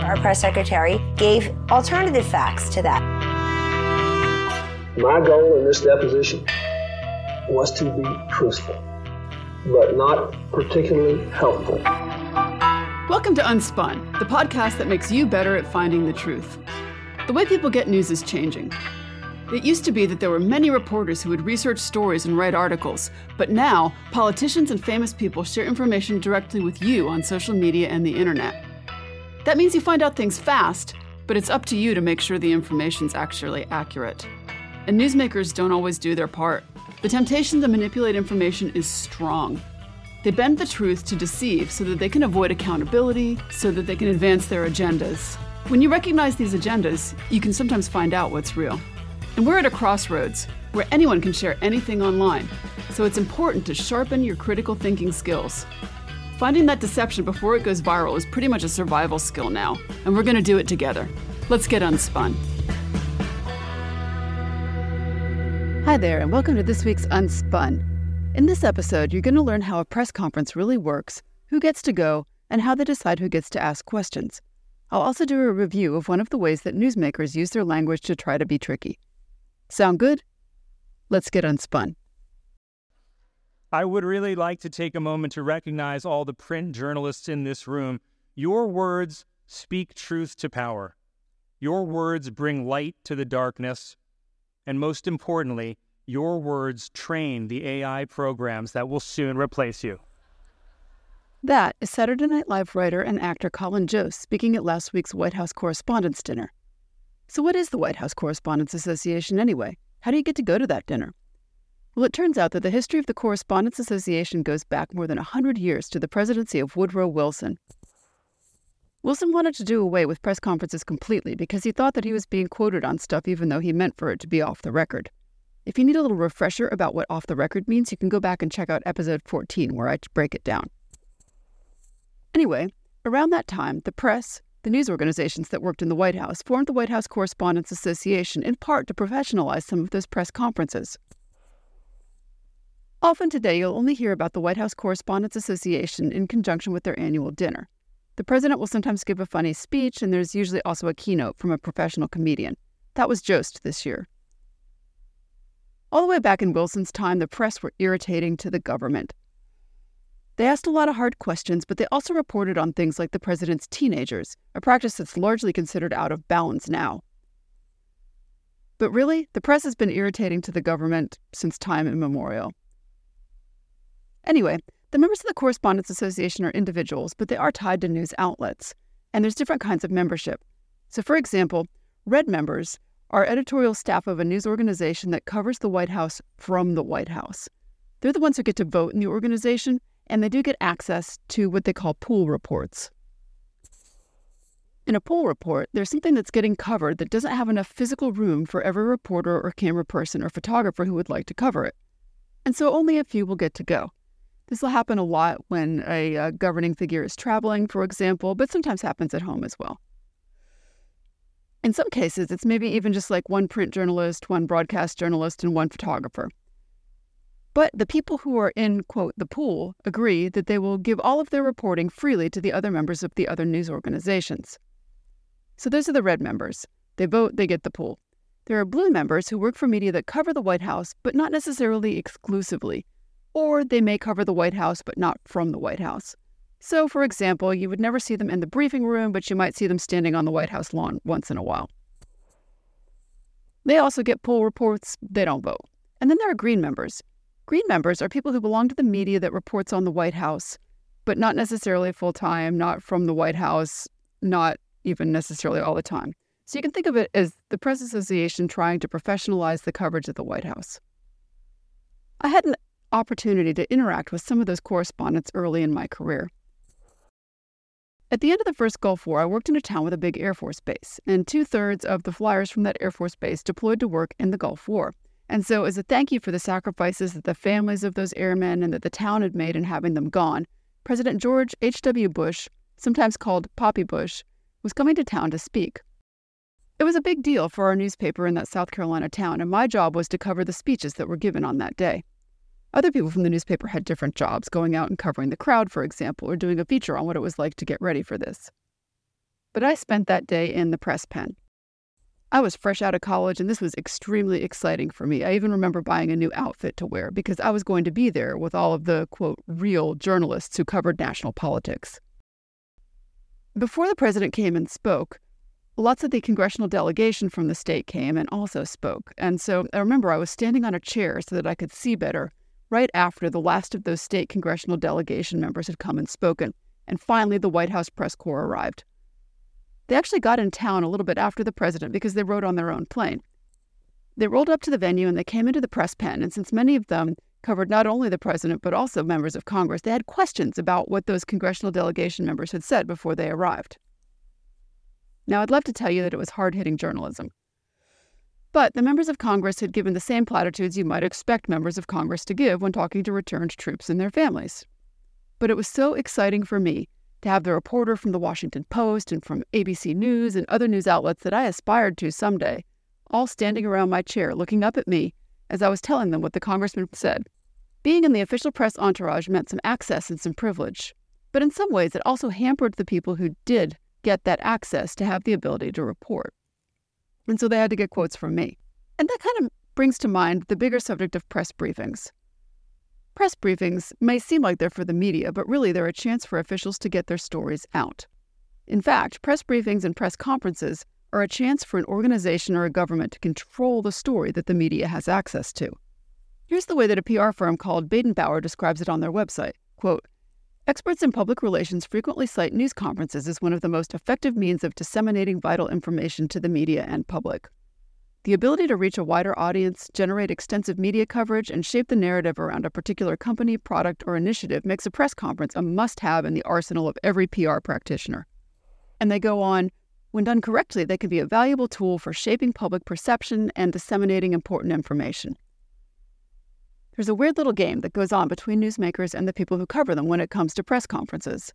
our press secretary, gave alternative facts to that. My goal in this deposition was to be truthful, but not particularly helpful. Welcome to Unspun, the podcast that makes you better at finding the truth. The way people get news is changing. It used to be that there were many reporters who would research stories and write articles, but now politicians and famous people share information directly with you on social media and the internet. That means you find out things fast, but it's up to you to make sure the information's actually accurate. And newsmakers don't always do their part. The temptation to manipulate information is strong. They bend the truth to deceive so that they can avoid accountability, so that they can advance their agendas. When you recognize these agendas, you can sometimes find out what's real. And we're at a crossroads where anyone can share anything online, so it's important to sharpen your critical thinking skills. Finding that deception before it goes viral is pretty much a survival skill now, and we're going to do it together. Let's get unspun. Hi there, and welcome to this week's Unspun. In this episode, you're going to learn how a press conference really works, who gets to go, and how they decide who gets to ask questions. I'll also do a review of one of the ways that newsmakers use their language to try to be tricky. Sound good? Let's get unspun. I would really like to take a moment to recognize all the print journalists in this room. Your words speak truth to power. Your words bring light to the darkness. And most importantly, your words train the AI programs that will soon replace you. That is Saturday Night Live writer and actor Colin Jost speaking at last week's White House Correspondents' Dinner. So what is the White House Correspondents Association anyway? How do you get to go to that dinner? Well, it turns out that the history of the Correspondents Association goes back more than 100 years to the presidency of Woodrow Wilson. Wilson wanted to do away with press conferences completely because he thought that he was being quoted on stuff even though he meant for it to be off the record. If you need a little refresher about what off the record means, you can go back and check out episode 14 where I break it down. Anyway, around that time, the press, the news organizations that worked in the White House, formed the White House Correspondents Association in part to professionalize some of those press conferences. Often today, you'll only hear about the White House Correspondents Association in conjunction with their annual dinner. The president will sometimes give a funny speech, and there's usually also a keynote from a professional comedian. That was Jost this year. All the way back in Wilson's time, the press were irritating to the government. They asked a lot of hard questions, but they also reported on things like the president's teenagers, a practice that's largely considered out of bounds now. But really, the press has been irritating to the government since time immemorial. Anyway, the members of the Correspondents Association are individuals, but they are tied to news outlets, and there's different kinds of membership. So for example, Red members are editorial staff of a news organization that covers the White House from the White House. They're the ones who get to vote in the organization, and they do get access to what they call pool reports. In a pool report, there's something that's getting covered that doesn't have enough physical room for every reporter or camera person or photographer who would like to cover it. And so only a few will get to go. This will happen a lot when a governing figure is traveling, for example, but sometimes happens at home as well. In some cases, it's maybe even just like one print journalist, one broadcast journalist, and one photographer. But the people who are in, quote, the pool agree that they will give all of their reporting freely to the other members of the other news organizations. So those are the Red members. They vote, they get the pool. There are Blue members who work for media that cover the White House, but not necessarily exclusively. Or they may cover the White House, but not from the White House. So, for example, you would never see them in the briefing room, but you might see them standing on the White House lawn once in a while. They also get pool reports. They don't vote. And then there are Green members. Green members are people who belong to the media that reports on the White House, but not necessarily full-time, not from the White House, not even necessarily all the time. So you can think of it as the Press Association trying to professionalize the coverage of the White House. I had an opportunity to interact with some of those correspondents early in my career. At the end of the first Gulf War, I worked in a town with a big Air Force base, and 2/3 of the flyers from that Air Force base deployed to work in the Gulf War. And so as a thank you for the sacrifices that the families of those airmen and that the town had made in having them gone, President George H.W. Bush, sometimes called Poppy Bush, was coming to town to speak. It was a big deal for our newspaper in that South Carolina town, and my job was to cover the speeches that were given on that day. Other people from the newspaper had different jobs, going out and covering the crowd, for example, or doing a feature on what it was like to get ready for this. but I spent that day in the press pen. I was fresh out of college, and this was extremely exciting for me. I even remember buying a new outfit to wear because I was going to be there with all of the, quote, real journalists who covered national politics. Before the president came and spoke, lots of the congressional delegation from the state came and also spoke. And so I remember I was standing on a chair so that I could see better right after the last of those state congressional delegation members had come and spoken. And finally, the White House press corps arrived. They actually got in town a little bit after the president because they rode on their own plane. They rolled up to the venue and they came into the press pen. And since many of them covered not only the president but also members of Congress, they had questions about what those congressional delegation members had said before they arrived. Now, I'd love to tell you that it was hard-hitting journalism. But the members of Congress had given the same platitudes you might expect members of Congress to give when talking to returned troops and their families. But it was so exciting for me to have the reporter from the Washington Post and from ABC News and other news outlets that I aspired to someday, all standing around my chair looking up at me as I was telling them what the congressman said. Being in the official press entourage meant some access and some privilege, but in some ways it also hampered the people who did get that access to have the ability to report. And so they had to get quotes from me. And that kind of brings to mind the bigger subject of press briefings. Press briefings may seem like they're for the media, but really they're a chance for officials to get their stories out. In fact, press briefings and press conferences are a chance for an organization or a government to control the story that the media has access to. Here's the way that a PR firm called Baden-Bauer describes it on their website. Quote, "Experts in public relations frequently cite news conferences as one of the most effective means of disseminating vital information to the media and public. The ability to reach a wider audience, generate extensive media coverage, and shape the narrative around a particular company, product, or initiative makes a press conference a must-have in the arsenal of every PR practitioner." And they go on, "When done correctly, they can be a valuable tool for shaping public perception and disseminating important information." There's a weird little game that goes on between newsmakers and the people who cover them when it comes to press conferences.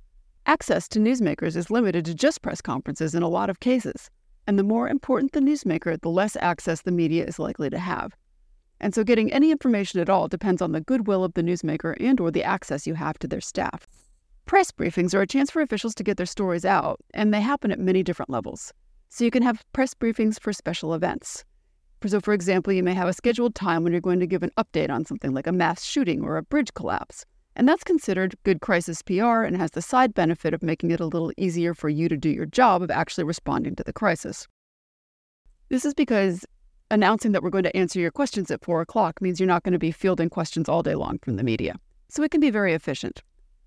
Access to newsmakers is limited to just press conferences in a lot of cases. And the more important the newsmaker, the less access the media is likely to have. And so getting any information at all depends on the goodwill of the newsmaker and or the access you have to their staff. Press briefings are a chance for officials to get their stories out, and they happen at many different levels. So you can have press briefings for special events. So for example, you may have a scheduled time when you're going to give an update on something like a mass shooting or a bridge collapse. And that's considered good crisis PR and has the side benefit of making it a little easier for you to do your job of actually responding to the crisis. This is because announcing that we're going to answer your questions at 4 o'clock means you're not going to be fielding questions all day long from the media. So it can be very efficient.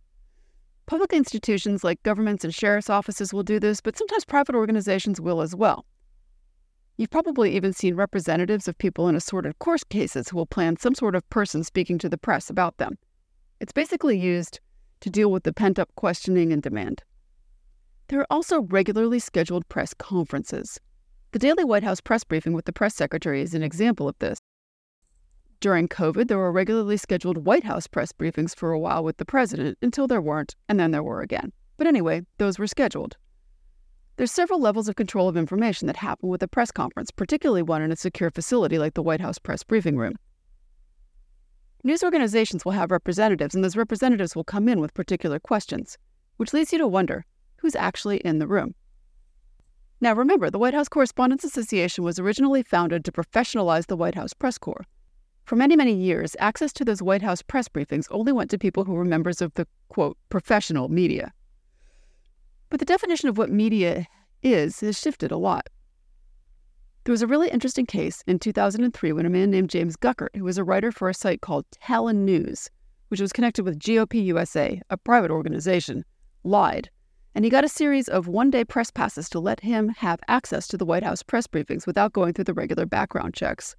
Public institutions like governments and sheriff's offices will do this, but sometimes private organizations will as well. You've probably even seen representatives of people in assorted court cases who will plan some sort of person speaking to the press about them. It's basically used to deal with the pent-up questioning and demand. There are also regularly scheduled press conferences. The daily White House press briefing with the press secretary is an example of this. During COVID, there were regularly scheduled White House press briefings for a while with the president until there weren't, and then there were again. But anyway, those were scheduled. There's several levels of control of information that happen with a press conference, particularly one in a secure facility like the White House press briefing room. News organizations will have representatives, and those representatives will come in with particular questions, which leads you to wonder who's actually in the room. Now remember, the White House Correspondents Association was originally founded to professionalize the White House press corps. For many, many years, access to those White House press briefings only went to people who were members of the, quote, professional media. But the definition of what media is has shifted a lot. There was a really interesting case in 2003 when a man named James Guckert, who was a writer for a site called Talon News, which was connected with GOP USA, a private organization, lied. And he got a series of one-day press passes to let him have access to the White House press briefings without going through the regular background checks.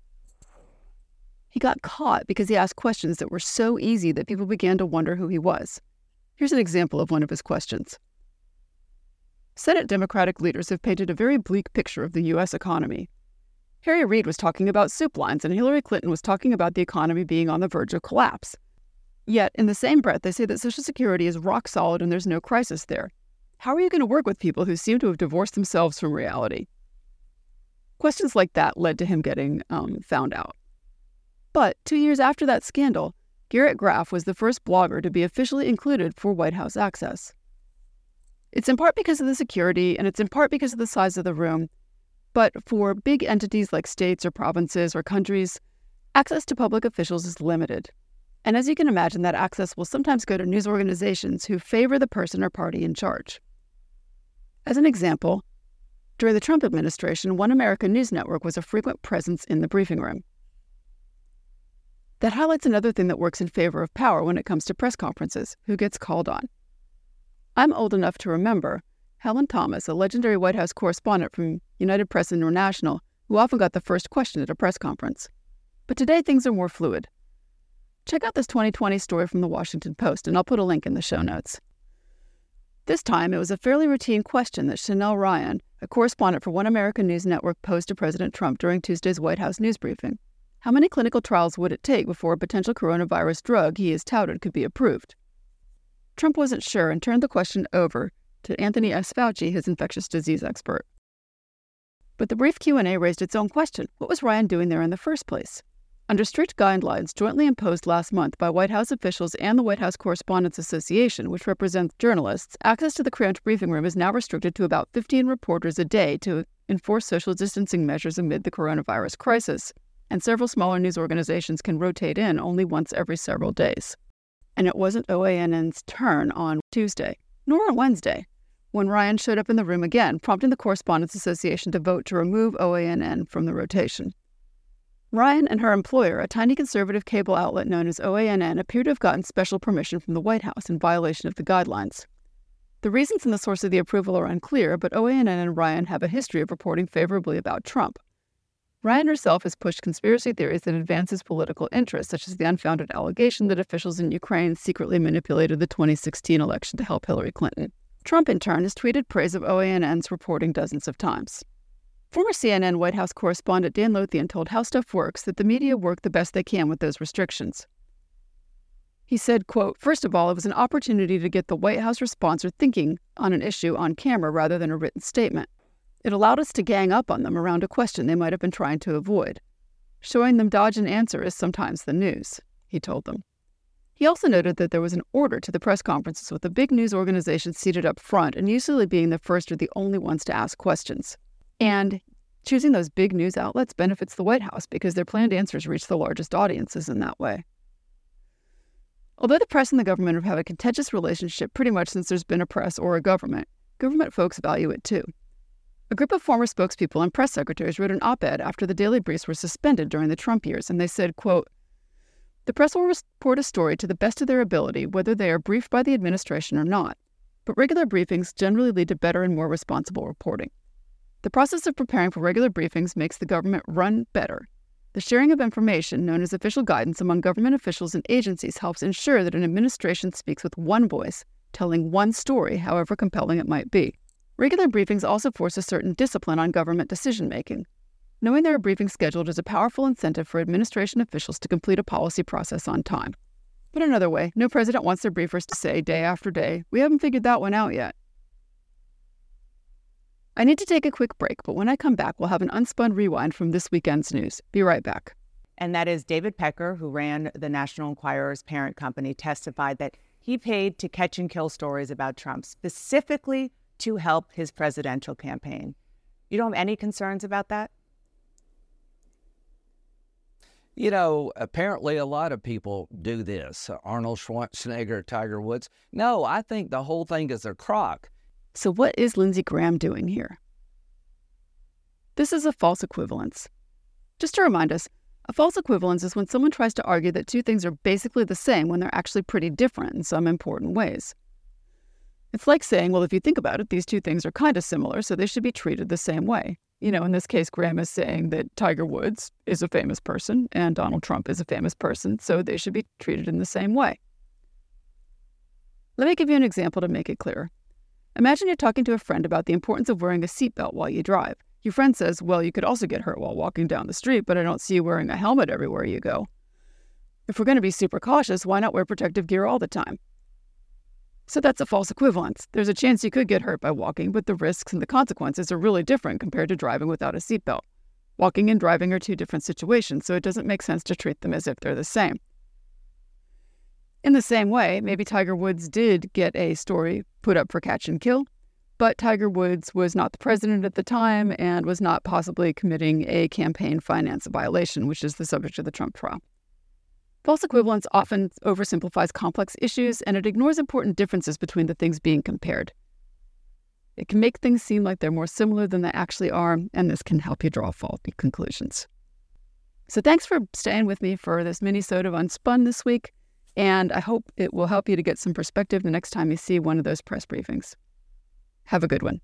He got caught because he asked questions that were so easy that people began to wonder who he was. Here's an example of one of his questions. Senate Democratic leaders have painted a very bleak picture of the U.S. economy. Harry Reid was talking about soup lines, and Hillary Clinton was talking about the economy being on the verge of collapse. Yet, in the same breath, they say that Social Security is rock solid and there's no crisis there. How are you going to work with people who seem to have divorced themselves from reality? Questions like that led to him getting found out. But 2 years after that scandal, Garrett Graff was the first blogger to be officially included for White House access. It's in part because of the security, and it's in part because of the size of the room. But for big entities like states or provinces or countries, access to public officials is limited. And as you can imagine, that access will sometimes go to news organizations who favor the person or party in charge. As an example, during the Trump administration, One American News Network was a frequent presence in the briefing room. That highlights another thing that works in favor of power when it comes to press conferences: who gets called on. I'm old enough to remember Helen Thomas, a legendary White House correspondent from United Press International, who often got the first question at a press conference. But today things are more fluid. Check out this 2020 story from the Washington Post, and I'll put a link in the show notes. This time, it was a fairly routine question that Chanel Ryan, a correspondent for One American News Network, posed to President Trump during Tuesday's White House news briefing. How many clinical trials would it take before a potential coronavirus drug he has touted could be approved? Trump wasn't sure and turned the question over to Anthony S. Fauci, his infectious disease expert. But the brief Q&A raised its own question. What was Ryan doing there in the first place? Under strict guidelines jointly imposed last month by White House officials and the White House Correspondents Association, which represents journalists, access to the cramped briefing room is now restricted to about 15 reporters a day to enforce social distancing measures amid the coronavirus crisis. And several smaller news organizations can rotate in only once every several days. And it wasn't OANN's turn on Tuesday, nor on Wednesday, when Ryan showed up in the room again, prompting the Correspondents Association to vote to remove OANN from the rotation. Ryan and her employer, a tiny conservative cable outlet known as OANN, appear to have gotten special permission from the White House in violation of the guidelines. The reasons and the source of the approval are unclear, but OANN and Ryan have a history of reporting favorably about Trump. Ryan herself has pushed conspiracy theories that advance his political interests, such as the unfounded allegation that officials in Ukraine secretly manipulated the 2016 election to help Hillary Clinton. Trump, in turn, has tweeted praise of OANN's reporting dozens of times. Former CNN White House correspondent Dan Lothian told How Stuff Works that the media work the best they can with those restrictions. He said, quote, "First of all, it was an opportunity to get the White House responser thinking on an issue on camera rather than a written statement. It allowed us to gang up on them around a question they might have been trying to avoid. Showing them dodge an answer is sometimes the news," he told them. He also noted that there was an order to the press conferences with the big news organizations seated up front and usually being the first or the only ones to ask questions. And choosing those big news outlets benefits the White House because their planned answers reach the largest audiences in that way. Although the press and the government have had a contentious relationship pretty much since there's been a press or a government folks value it too. A group of former spokespeople and press secretaries wrote an op-ed after the daily briefs were suspended during the Trump years, and they said, quote, "The press will report a story to the best of their ability, whether they are briefed by the administration or not. But regular briefings generally lead to better and more responsible reporting. The process of preparing for regular briefings makes the government run better. The sharing of information, known as official guidance among government officials and agencies, helps ensure that an administration speaks with one voice, telling one story, however compelling it might be. Regular briefings also force a certain discipline on government decision-making. Knowing there are briefings scheduled is a powerful incentive for administration officials to complete a policy process on time. Put another way, no president wants their briefers to say day after day, 'We haven't figured that one out yet.'" I need to take a quick break, but when I come back, we'll have an unspun rewind from this weekend's news. Be right back. And that is David Pecker, who ran the National Enquirer's parent company, testified that he paid to catch and kill stories about Trump, specifically to help his presidential campaign. You don't have any concerns about that? You know, apparently a lot of people do this. Arnold Schwarzenegger, Tiger Woods. No, I think the whole thing is a crock. So what is Lindsey Graham doing here? This is a false equivalence. Just to remind us, a false equivalence is when someone tries to argue that two things are basically the same when they're actually pretty different in some important ways. It's like saying, well, if you think about it, these two things are kind of similar, so they should be treated the same way. You know, in this case, Graham is saying that Tiger Woods is a famous person and Donald Trump is a famous person, so they should be treated in the same way. Let me give you an example to make it clearer. Imagine you're talking to a friend about the importance of wearing a seatbelt while you drive. Your friend says, well, you could also get hurt while walking down the street, but I don't see you wearing a helmet everywhere you go. If we're going to be super cautious, why not wear protective gear all the time? So that's a false equivalence. There's a chance you could get hurt by walking, but the risks and the consequences are really different compared to driving without a seatbelt. Walking and driving are two different situations, so it doesn't make sense to treat them as if they're the same. In the same way, maybe Tiger Woods did get a story put up for catch and kill, but Tiger Woods was not the president at the time and was not possibly committing a campaign finance violation, which is the subject of the Trump trial. False equivalence often oversimplifies complex issues, and it ignores important differences between the things being compared. It can make things seem like they're more similar than they actually are, and this can help you draw faulty conclusions. So thanks for staying with me for this mini-sode of Unspun this week, and I hope it will help you to get some perspective the next time you see one of those press briefings. Have a good one.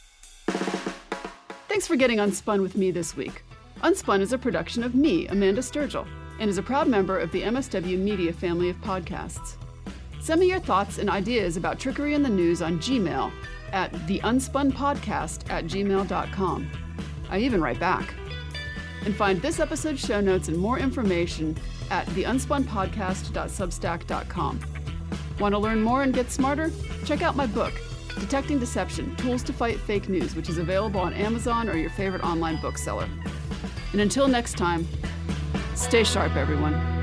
Thanks for getting Unspun with me this week. Unspun is a production of me, Amanda Sturgill, and is a proud member of the MSW Media family of podcasts. Send me your thoughts and ideas about trickery in the news on Gmail at theunspunpodcast@gmail.com. I even write back. And find this episode's show notes and more information at theunspunpodcast.substack.com. Want to learn more and get smarter? Check out my book, Detecting Deception: Tools to Fight Fake News, which is available on Amazon or your favorite online bookseller. And until next time, stay sharp, everyone.